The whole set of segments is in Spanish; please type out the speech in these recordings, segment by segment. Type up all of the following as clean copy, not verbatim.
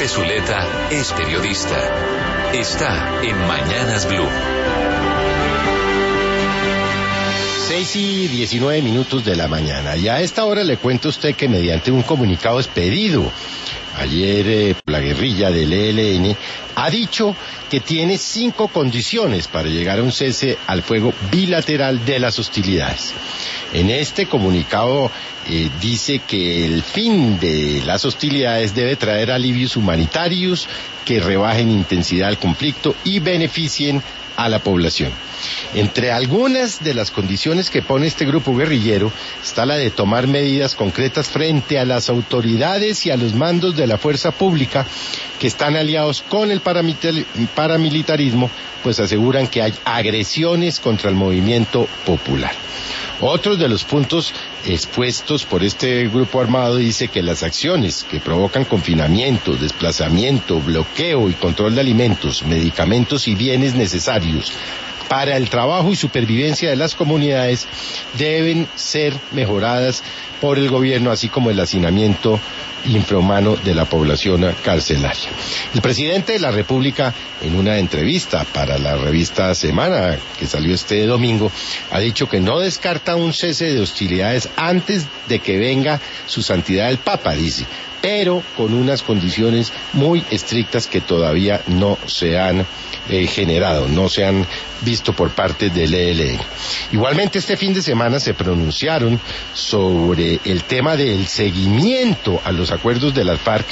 Pepe Zuleta es periodista. Está en Mañanas Blue. 6:19 de la mañana. Y a esta hora le cuento a usted que mediante un comunicado expedido ayer, la guerrilla del ELN ha dicho que tiene 5 condiciones para llegar a un cese al fuego bilateral de las hostilidades. En este comunicado dice que el fin de las hostilidades debe traer alivios humanitarios que rebajen intensidad del conflicto y beneficien a la población. Entre algunas de las condiciones que pone este grupo guerrillero está la de tomar medidas concretas frente a las autoridades y a los mandos de la fuerza pública que están aliados con el paramilitarismo, pues aseguran que hay agresiones contra el movimiento popular. Otros de los puntos expuestos por este grupo armado dice que las acciones que provocan confinamiento, desplazamiento, bloqueo y control de alimentos, medicamentos y bienes necesarios para el trabajo y supervivencia de las comunidades deben ser mejoradas por el gobierno, así como el hacinamiento infrahumano de la población carcelaria. El presidente de la República, en una entrevista para la revista Semana, que salió este domingo, ha dicho que no descarta un cese de hostilidades antes de que venga su santidad el Papa, dice, pero con unas condiciones muy estrictas que todavía no se han generado, no se han visto por parte del ELN. Igualmente este fin de semana se pronunciaron sobre el tema del seguimiento a los acuerdos de las FARC,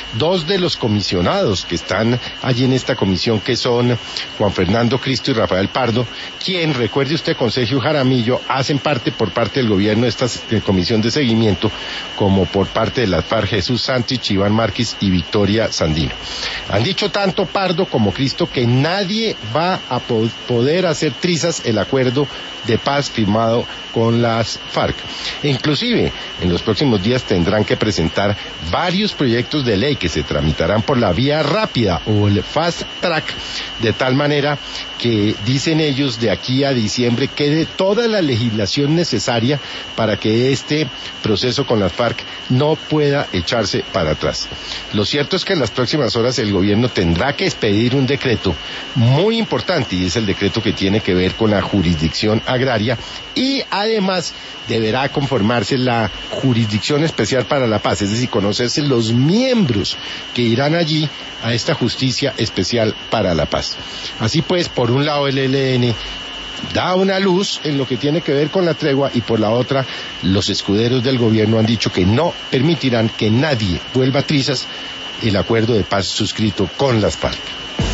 2 de los comisionados que están allí en esta comisión, que son Juan Fernando Cristo y Rafael Pardo, quien, recuerde usted, con Sergio Jaramillo, hacen parte por parte del gobierno de esta comisión de seguimiento, como por parte de las FARC Jesús Santrich, Iván Márquez y Victoria Sandino. Han dicho tanto Pardo como Cristo que nadie va a poder hacer trizas el acuerdo de paz firmado con las FARC. Inclusive, en los próximos días tendrán que presentar varios proyectos de ley que se tramitarán por la vía rápida o el fast track, de tal manera que, dicen ellos, de aquí a diciembre quede toda la legislación necesaria para que este proceso con las FARC no pueda echarse para atrás. Lo cierto es que en las próximas horas el gobierno tendrá que expedir un decreto muy importante, y es el decreto que tiene que ver con la jurisdicción agraria, y además deberá conformarse la Jurisdicción Especial para la Paz, es decir, conocerse los miembros que irán allí a esta Justicia Especial para la Paz. Así pues, por un lado el ELN da una luz en lo que tiene que ver con la tregua, y por la otra los escuderos del gobierno han dicho que no permitirán que nadie vuelva a trizas el acuerdo de paz suscrito con las FARC.